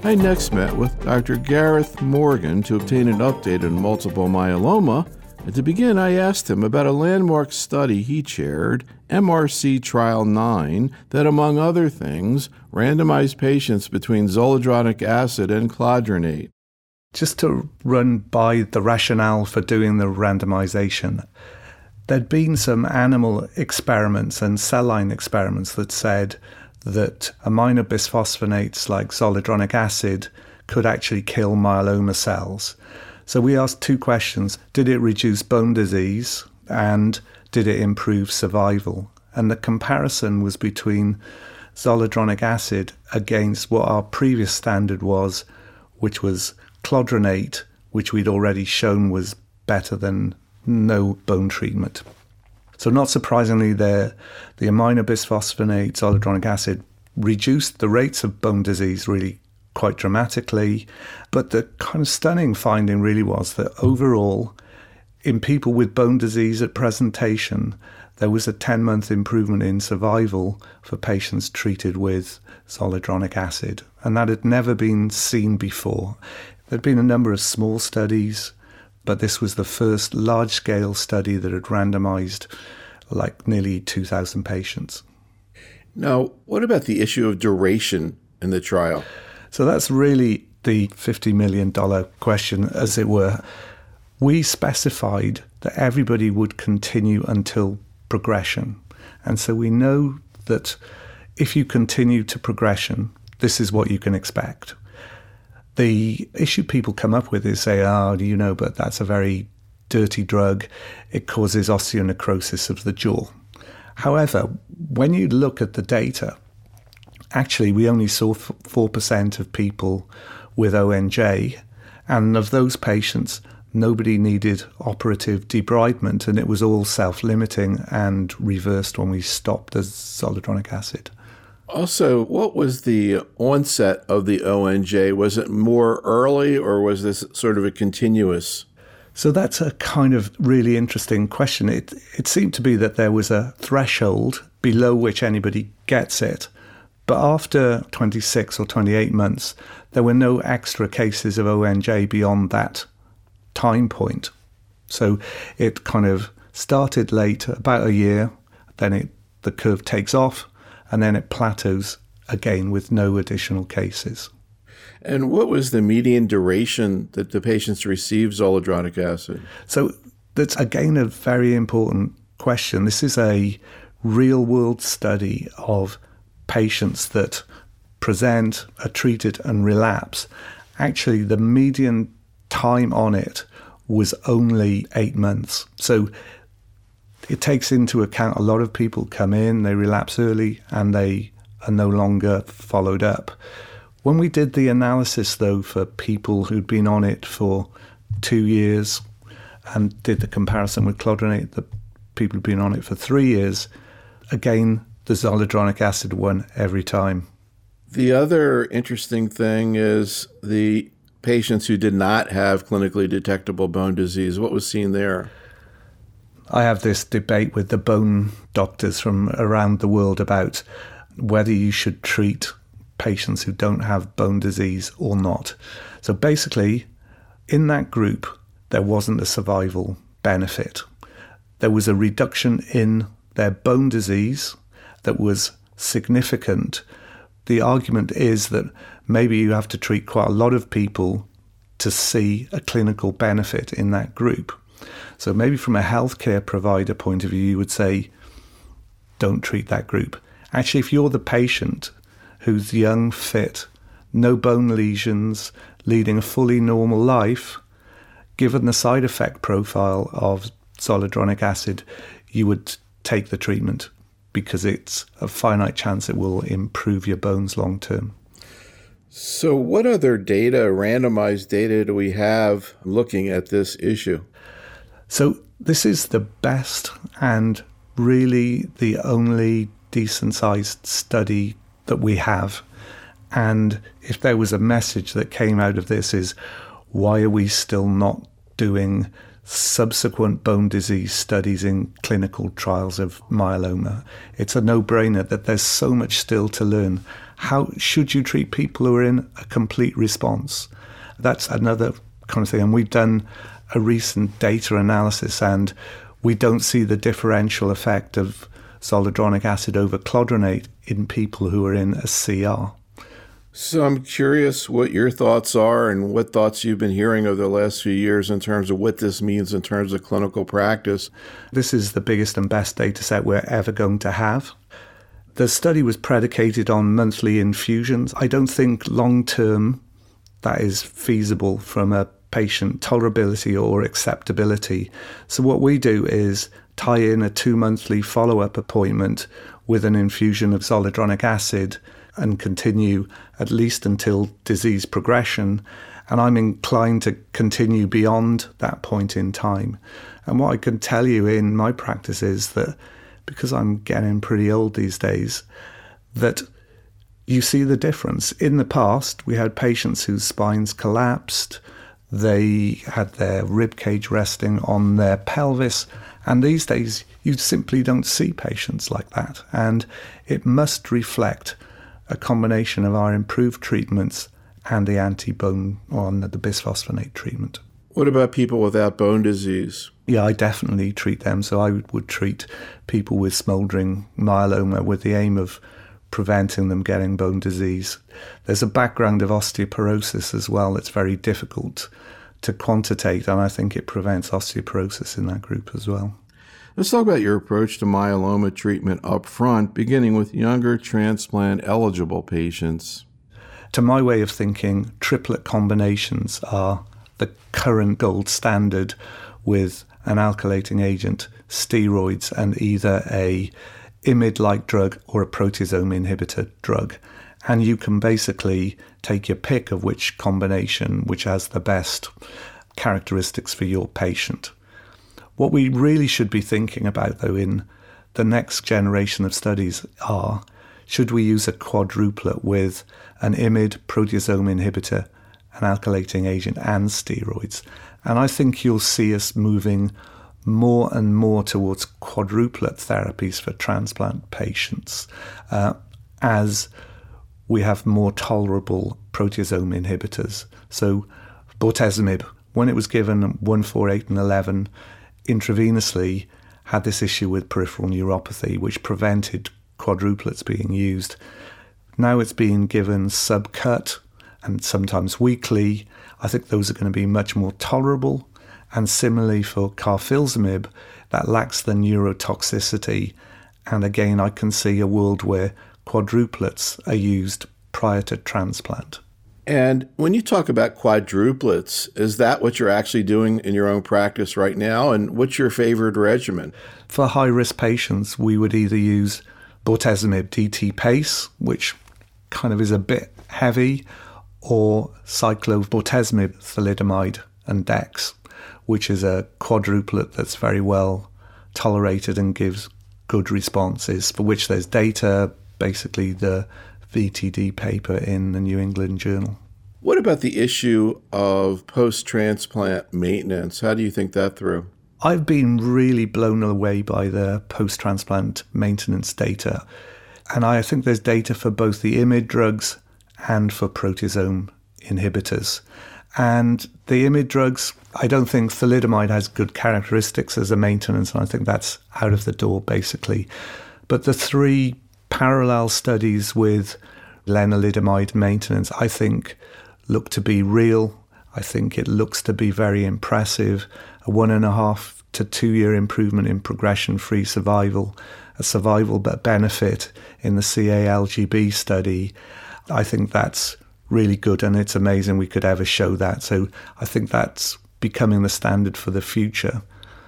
I next met with Dr. Gareth Morgan to obtain an update on multiple myeloma. And to begin, I asked him about a landmark study he chaired, MRC Trial 9, that, among other things, randomized patients between zoledronic acid and clodronate. Just to run by the rationale for doing the randomization, there'd been some animal experiments and cell line experiments that said that amino bisphosphonates like zoledronic acid could actually kill myeloma cells. So we asked two questions. Did it reduce bone disease and did it improve survival? And the comparison was between zoledronic acid against what our previous standard was, which was clodronate, which we'd already shown was better than no bone treatment. So not surprisingly, the amino bisphosphonate zoledronic acid reduced the rates of bone disease really quite dramatically. But the kind of stunning finding really was that overall, in people with bone disease at presentation, there was a 10-month improvement in survival for patients treated with zoledronic acid. And that had never been seen before. There'd been a number of small studies, but this was the first large-scale study that had randomized like nearly 2,000 patients. Now, what about the issue of duration in the trial? So that's really the $50 million question, as it were. We specified that everybody would continue until progression. And so we know that if you continue to progression, this is what you can expect. The issue people come up with is say, but that's a very dirty drug. It causes osteonecrosis of the jaw. However, when you look at the data, actually we only saw 4% of people with ONJ, and of those patients, nobody needed operative debridement, and it was all self-limiting and reversed when we stopped the zoledronic acid. Also, what was the onset of the ONJ? Was it more early, or was this sort of a continuous? So that's a kind of really interesting question. It seemed to be that there was a threshold below which anybody gets it. But after 26 or 28 months, there were no extra cases of ONJ beyond that time point. So it kind of started late, about a year, then the curve takes off, and then it plateaus again with no additional cases. And what was the median duration that the patients received zoledronic acid? So that's, again, a very important question. This is a real-world study of patients that present, are treated, and relapse. Actually, the median time on it was only 8 months. So it takes into account a lot of people come in, they relapse early, and they are no longer followed up. When we did the analysis, though, for people who'd been on it for 2 years and did the comparison with clodronate, the people who'd been on it for 3 years, again, the zoledronic acid won every time. The other interesting thing is the patients who did not have clinically detectable bone disease. What was seen there? I have this debate with the bone doctors from around the world about whether you should treat patients who don't have bone disease or not. So basically, in that group, there wasn't a survival benefit. There was a reduction in their bone disease that was significant. The argument is that maybe you have to treat quite a lot of people to see a clinical benefit in that group. So maybe from a healthcare provider point of view, you would say, don't treat that group. Actually, if you're the patient who's young, fit, no bone lesions, leading a fully normal life, given the side effect profile of zoledronic acid, you would take the treatment because it's a finite chance it will improve your bones long term. So what other data, randomized data, do we have looking at this issue? So this is the best and really the only decent-sized study that we have. And if there was a message that came out of this is, why are we still not doing subsequent bone disease studies in clinical trials of myeloma. It's a no-brainer that there's so much still to learn. How should you treat people who are in a complete response? That's another kind of thing. And we've done a recent data analysis, and we don't see the differential effect of zoledronic acid over clodronate in people who are in a CR. So I'm curious what your thoughts are and what thoughts you've been hearing over the last few years in terms of what this means in terms of clinical practice. This is the biggest and best data set we're ever going to have. The study was predicated on monthly infusions. I don't think long-term that is feasible from a patient tolerability or acceptability. So what we do is tie in a 2-monthly follow-up appointment with an infusion of zoledronic acid and continue at least until disease progression. And I'm inclined to continue beyond that point in time. And what I can tell you in my practice is that, because I'm getting pretty old these days, that you see the difference. In the past, we had patients whose spines collapsed, they had their rib cage resting on their pelvis, and these days you simply don't see patients like that. And it must reflect a combination of our improved treatments and the anti-bone or the bisphosphonate treatment. What about people without bone disease? Yeah, I definitely treat them. So I would treat people with smouldering myeloma with the aim of preventing them getting bone disease. There's a background of osteoporosis as well that's very difficult to quantitate, and I think it prevents osteoporosis in that group as well. Let's talk about your approach to myeloma treatment up front, beginning with younger transplant-eligible patients. To my way of thinking, triplet combinations are the current gold standard with an alkylating agent, steroids, and either a IMiD-like drug or a proteasome inhibitor drug. And you can basically take your pick of which combination, which has the best characteristics for your patient. What we really should be thinking about, though, in the next generation of studies are, should we use a quadruplet with an IMiD, proteasome inhibitor, an alkylating agent, and steroids? And I think you'll see us moving more and more towards quadruplet therapies for transplant patients as we have more tolerable proteasome inhibitors. So bortezomib, when it was given 1, 4, 8, and 11 intravenously, had this issue with peripheral neuropathy, which prevented quadruplets being used. Now it's being given subcut and sometimes weekly. I think those are going to be much more tolerable. And similarly for carfilzomib, that lacks the neurotoxicity. And again, I can see a world where quadruplets are used prior to transplant. And when you talk about quadruplets, is that what you're actually doing in your own practice right now? And what's your favored regimen? For high-risk patients, we would either use bortezomib DT-PACE, which kind of is a bit heavy, or cyclobortezomib, thalidomide, and dex, which is a quadruplet that's very well tolerated and gives good responses, for which there's data, basically the VTD paper in the New England Journal. What about the issue of post-transplant maintenance? How do you think that through? I've been really blown away by the post-transplant maintenance data. And I think there's data for both the IMiD drugs and for proteasome inhibitors. And the IMiD drugs, I don't think thalidomide has good characteristics as a maintenance, and I think that's out of the door, basically. But the 3 parallel studies with lenalidomide maintenance, I think, look to be real. I think it looks to be very impressive. A 1.5 to 2 year improvement in progression-free survival, a survival benefit in the CALGB study. I think that's really good, and it's amazing we could ever show that. So I think that's becoming the standard for the future.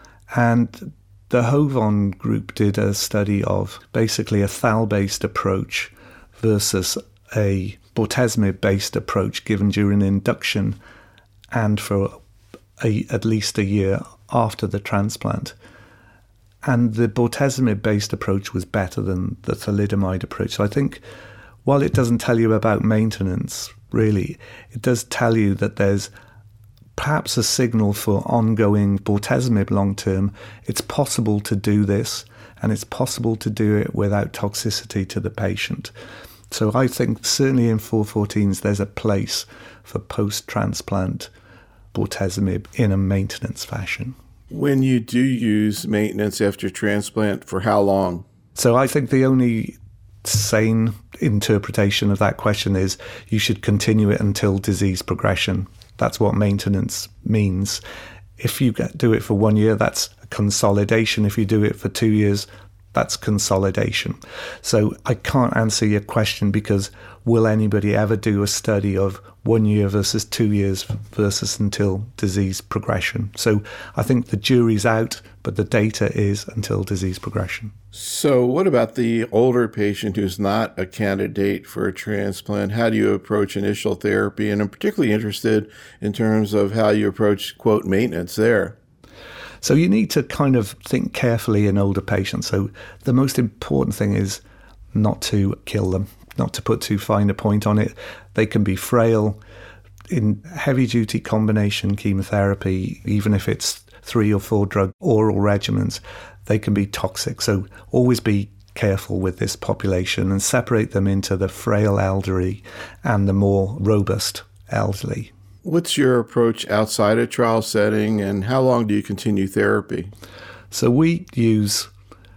And the Hovon group did a study of basically a thal-based approach versus a bortezomib-based approach given during induction and for at least a year after the transplant. And the bortezomib-based approach was better than the thalidomide approach. So I think while it doesn't tell you about maintenance, really, it does tell you that there's perhaps a signal for ongoing bortezomib long-term. It's possible to do this, and it's possible to do it without toxicity to the patient. So I think certainly in 414s there's a place for post-transplant bortezomib in a maintenance fashion. When you do use maintenance after transplant, for how long? So I think the only sane interpretation of that question is you should continue it until disease progression. That's what maintenance means. If you do it for 1 year, that's a consolidation. If you do it for 2 years, that's consolidation. So I can't answer your question because will anybody ever do a study of 1 year versus 2 years versus until disease progression? So I think the jury's out, but the data is until disease progression. So what about the older patient who's not a candidate for a transplant? How do you approach initial therapy? And I'm particularly interested in terms of how you approach, quote, maintenance there. So you need to kind of think carefully in older patients. So the most important thing is not to kill them, not to put too fine a point on it. They can be frail. In heavy-duty combination chemotherapy, even if it's 3 or 4 drug oral regimens, they can be toxic. So always be careful with this population and separate them into the frail elderly and the more robust elderly. What's your approach outside a trial setting, and how long do you continue therapy? So we use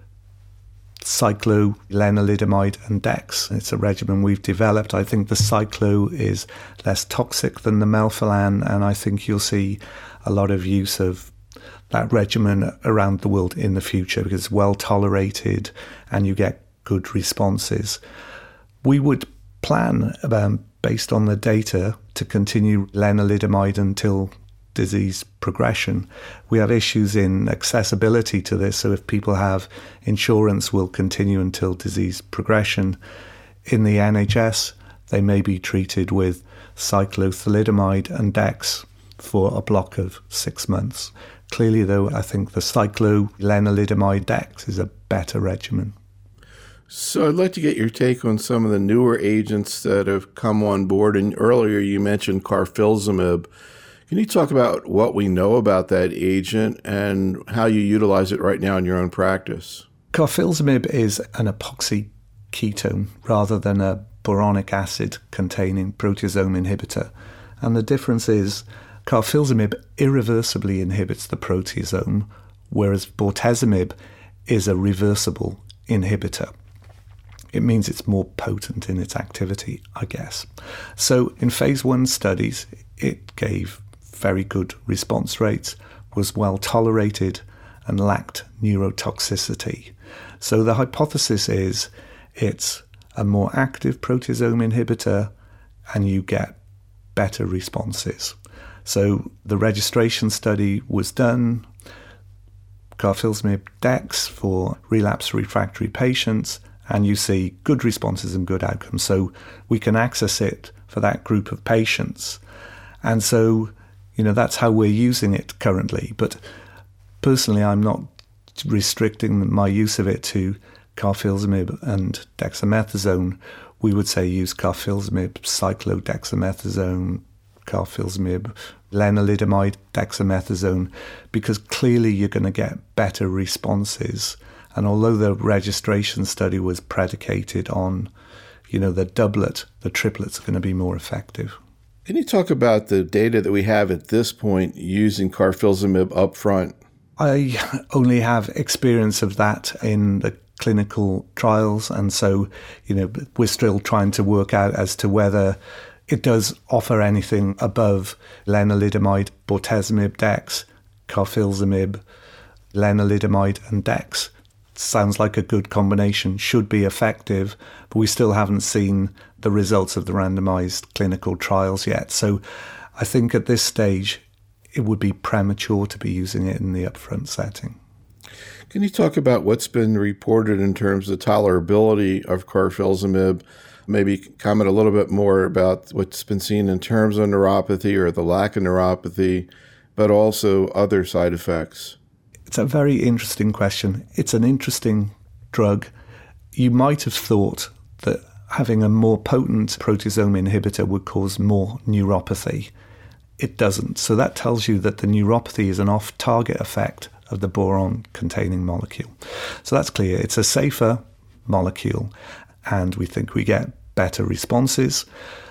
cyclo, lenalidomide, and dex. It's a regimen we've developed. I think the cyclo is less toxic than the melphalan, and I think you'll see a lot of use of that regimen around the world in the future because it's well tolerated and you get good responses. We would plan based on the data to continue lenalidomide until disease progression. We have issues in accessibility to this, so if people have insurance, we'll continue until disease progression. In the NHS, they may be treated with cyclothalidomide and dex for a block of 6 months. Clearly, though, I think the cyclo, lenalidomide, dex is a better regimen. So I'd like to get your take on some of the newer agents that have come on board. And earlier you mentioned carfilzomib. Can you talk about what we know about that agent and how you utilize it right now in your own practice? Carfilzomib is an epoxy ketone rather than a boronic acid containing proteasome inhibitor. And the difference is carfilzomib irreversibly inhibits the proteasome, whereas bortezomib is a reversible inhibitor. It means it's more potent in its activity, I guess. So in phase 1 studies, it gave very good response rates, was well tolerated, and lacked neurotoxicity. So the hypothesis is it's a more active proteasome inhibitor and you get better responses. So the registration study was done, carfilzomib dex for relapse refractory patients, and you see good responses and good outcomes. So we can access it for that group of patients. And so, that's how we're using it currently. But personally, I'm not restricting my use of it to carfilzomib and dexamethasone. We would say use carfilzomib, cyclodexamethasone, carfilzomib, lenalidomide, dexamethasone, because clearly you're going to get better responses. And although the registration study was predicated on, the doublet, the triplets are going to be more effective. Can you talk about the data that we have at this point using carfilzomib up front? I only have experience of that in the clinical trials. And so, we're still trying to work out as to whether it does offer anything above lenalidomide, bortezomib, dex, carfilzomib, lenalidomide, and dex. Sounds like a good combination, should be effective, but we still haven't seen the results of the randomized clinical trials yet. So I think at this stage, it would be premature to be using it in the upfront setting. Can you talk about what's been reported in terms of tolerability of carfilzomib? Maybe comment a little bit more about what's been seen in terms of neuropathy or the lack of neuropathy, but also other side effects. It's a very interesting question. It's an interesting drug. You might have thought that having a more potent proteasome inhibitor would cause more neuropathy. it doesn't. So that tells you that the neuropathy is an off-target effect of the boron-containing molecule. So that's clear. It's a safer molecule, and we think we get better responses.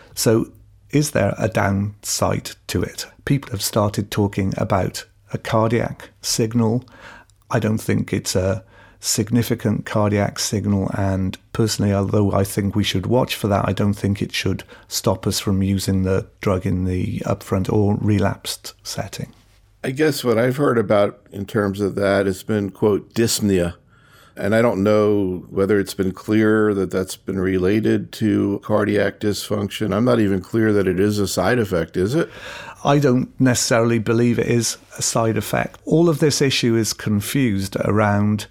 So is there a downside to it? People have started talking about a cardiac signal. I don't think it's a significant cardiac signal, and personally, although I think we should watch for that, I don't think it should stop us from using the drug in the upfront or relapsed setting. I guess what I've heard about in terms of that has been, quote, dyspnea. And I don't know whether it's been clear that that's been related to cardiac dysfunction. I'm not even clear that it is a side effect, is it? I don't necessarily believe it is a side effect. All of this issue is confused around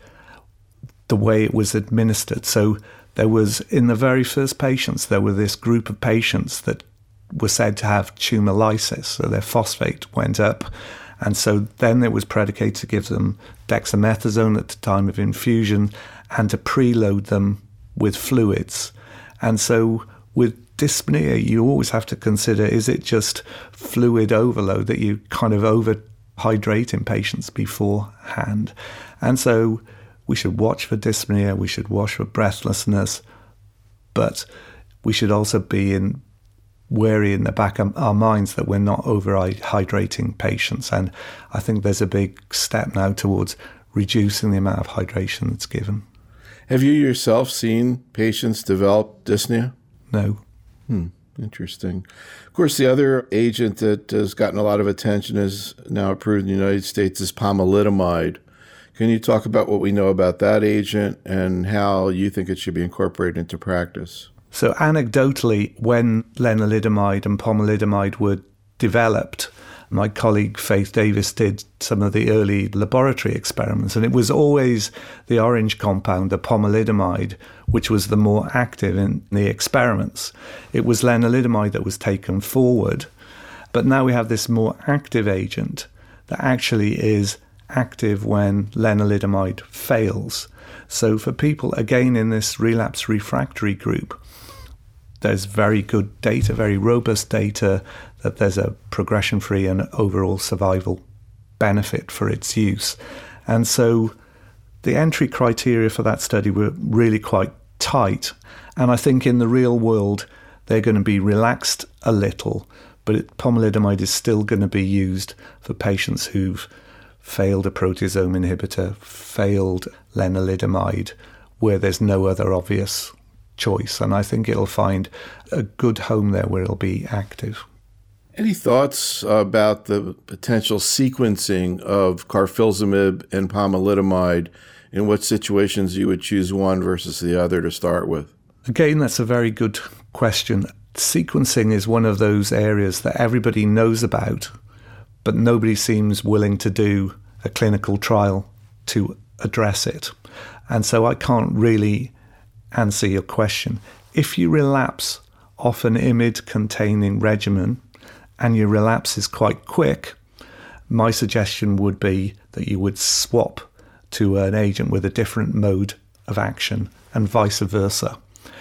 the way it was administered. So there was, in the very first patients, there were this group of patients that were said to have tumor lysis, so their phosphate went up. And so then it was predicated to give them dexamethasone at the time of infusion and to preload them with fluids. And so with dyspnea, you always have to consider, is it just fluid overload that you kind of overhydrate in patients beforehand? And so we should watch for dyspnea, we should watch for breathlessness, but we should also be wary in the back of our minds that we're not over-hydrating patients. And I think there's a big step now towards reducing the amount of hydration that's given. Have you yourself seen patients develop dyspnea? No. Interesting. Of course, the other agent that has gotten a lot of attention is now approved in the United States is pomalidomide. Can you talk about what we know about that agent and how you think it should be incorporated into practice? So anecdotally, when lenalidomide and pomalidomide were developed, my colleague Faith Davis did some of the early laboratory experiments, and it was always the orange compound, the pomalidomide, which was the more active in the experiments. It was lenalidomide that was taken forward, but now we have this more active agent that actually is active when lenalidomide fails. So for people, again, in this relapse refractory group, there's very good data, very robust data, that there's a progression-free and overall survival benefit for its use. And so the entry criteria for that study were really quite tight. And I think in the real world, they're going to be relaxed a little, but pomalidomide is still going to be used for patients who've failed a proteasome inhibitor, failed lenalidomide, where there's no other obvious choice. And I think it'll find a good home there where it'll be active. Any thoughts about the potential sequencing of carfilzomib and pomalidomide, in what situations you would choose one versus the other to start with? Again, that's a very good question. Sequencing is one of those areas that everybody knows about, but nobody seems willing to do a clinical trial to address it. And so I can't really answer your question. If you relapse off an IMiD-containing regimen and your relapse is quite quick, my suggestion would be that you would swap to an agent with a different mode of action and vice versa.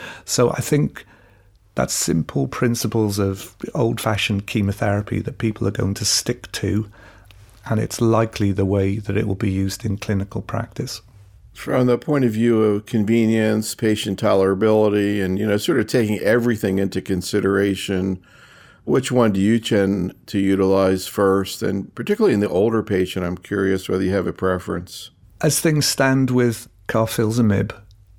So I think that's simple principles of old-fashioned chemotherapy that people are going to stick to, and it's likely the way that it will be used in clinical practice. From the point of view of convenience, patient tolerability, and sort of taking everything into consideration, which one do you tend to utilize first? And particularly in the older patient, I'm curious whether you have a preference. As things stand with carfilzomib,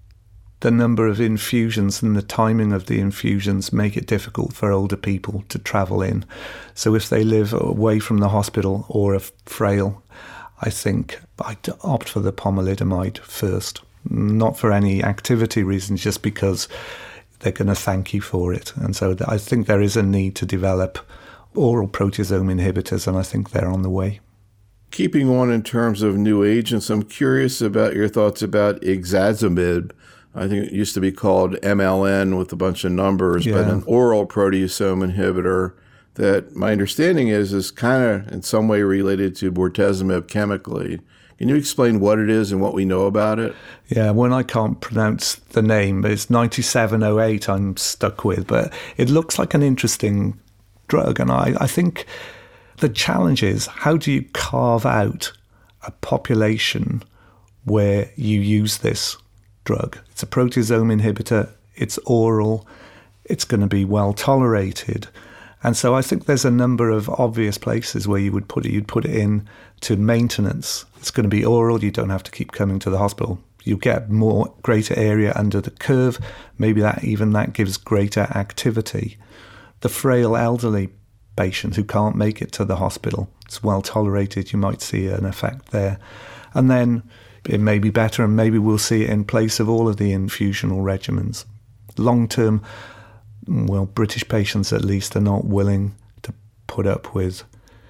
the number of infusions and the timing of the infusions make it difficult for older people to travel in. So if they live away from the hospital or are frail, I think I'd opt for the pomalidomide first. Not for any activity reasons, just because they're going to thank you for it. And so I think there is a need to develop oral proteasome inhibitors, and I think they're on the way. Keeping on in terms of new agents, I'm curious about your thoughts about ixazomib. I think it used to be called MLN with a bunch of numbers, but an oral proteasome inhibitor that my understanding is kind of in some way related to bortezomib chemically. Can you explain what it is and what we know about it? Yeah, when I can't pronounce the name, but it's 9708 I'm stuck with. But it looks like an interesting drug. And I think The challenge is, how do you carve out a population where you use this drug? It's a proteasome inhibitor, it's oral, it's going to be well tolerated. And so I think there's a number of obvious places where you would put it. You'd put it in to maintenance. It's going to be oral, you don't have to keep coming to the hospital. You get greater area under the curve. Maybe that gives greater activity. The frail elderly patient who can't make it to the hospital, it's well tolerated, you might see an effect there. And then it may be better, and maybe we'll see it in place of all of the infusional regimens. Long term, well, British patients at least are not willing to put up with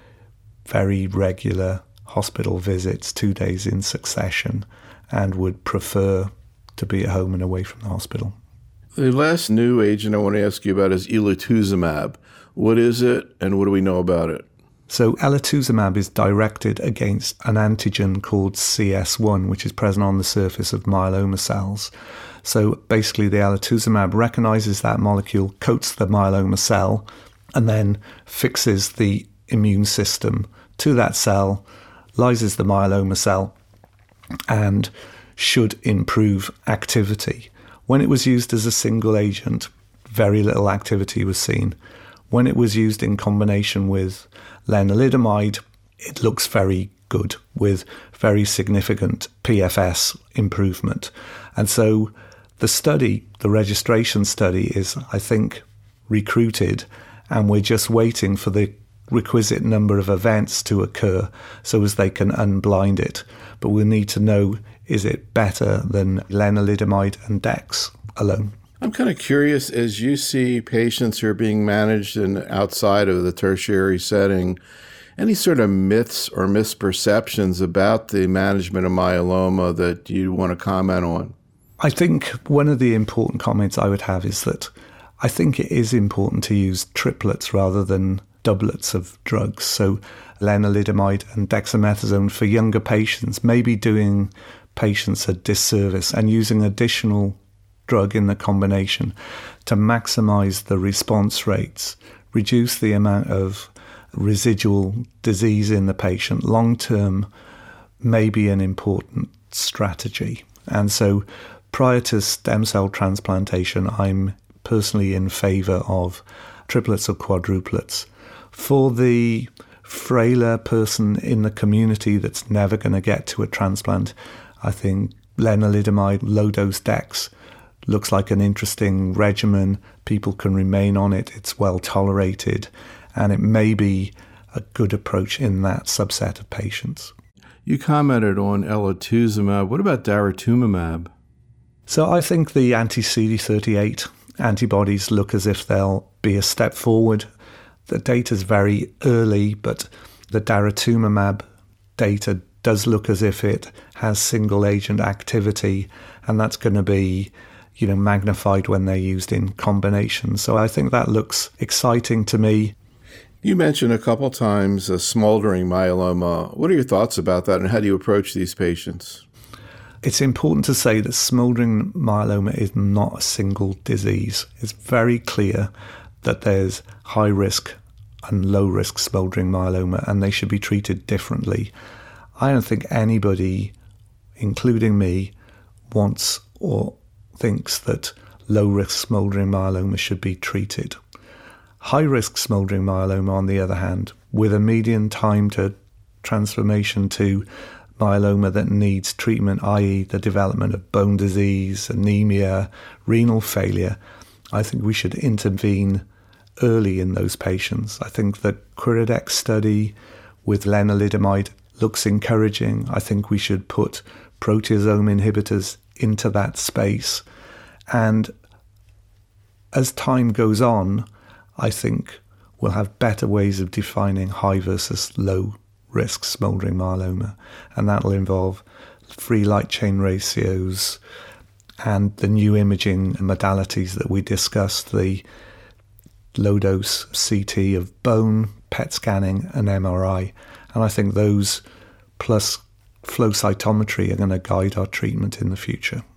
very regular hospital visits 2 days in succession, and would prefer to be at home and away from the hospital. The last new agent I want to ask you about is elotuzumab. What is it, and what do we know about it? So elotuzumab is directed against an antigen called CS1, which is present on the surface of myeloma cells. So basically the elotuzumab recognizes that molecule, coats the myeloma cell, and then fixes the immune system to that cell, lyses the myeloma cell, and should improve activity. When it was used as a single agent, very little activity was seen. When it was used in combination with lenalidomide, it looks very good, with very significant PFS improvement. And so the registration study is, I think, recruited, and we're just waiting for the requisite number of events to occur so as they can unblind it. But we'll need to know, is it better than lenalidomide and Dex alone? I'm kind of curious, as you see patients who are being managed outside of the tertiary setting, any sort of myths or misperceptions about the management of myeloma that you want to comment on? I think one of the important comments I would have is that I think it is important to use triplets rather than doublets of drugs. So lenalidomide and dexamethasone for younger patients may be doing patients a disservice, and using additional drug in the combination to maximize the response rates, reduce the amount of residual disease in the patient long term may be an important strategy. And so prior to stem cell transplantation, I'm personally in favor of triplets or quadruplets. For the frailer person in the community that's never going to get to a transplant, I think lenalidomide, low-dose Dex, looks like an interesting regimen. People can remain on it. It's well tolerated, and it may be a good approach in that subset of patients. You commented on elotuzumab. What about daratumumab? So I think the anti-CD38 antibodies look as if they'll be a step forward. The data's very early, but the daratumumab data does look as if it has single-agent activity, and that's going to be magnified when they're used in combination. So I think that looks exciting to me. You mentioned a couple times a smoldering myeloma. What are your thoughts about that, and how do you approach these patients? It's important to say that smoldering myeloma is not a single disease. It's very clear that there's high risk and low risk smoldering myeloma, and they should be treated differently. I don't think anybody, including me, wants or thinks that low-risk smoldering myeloma should be treated. High-risk smoldering myeloma, on the other hand, with a median time to transformation to myeloma that needs treatment, i.e. the development of bone disease, anemia, renal failure, I think we should intervene early in those patients. I think the Quiridex study with lenalidomide looks encouraging. I think we should put proteasome inhibitors into that space. And as time goes on, I think we'll have better ways of defining high versus low risk smoldering myeloma. And that'll involve free light chain ratios and the new imaging modalities that we discussed, the low-dose CT of bone, PET scanning and MRI. And I think those plus flow cytometry are going to guide our treatment in the future.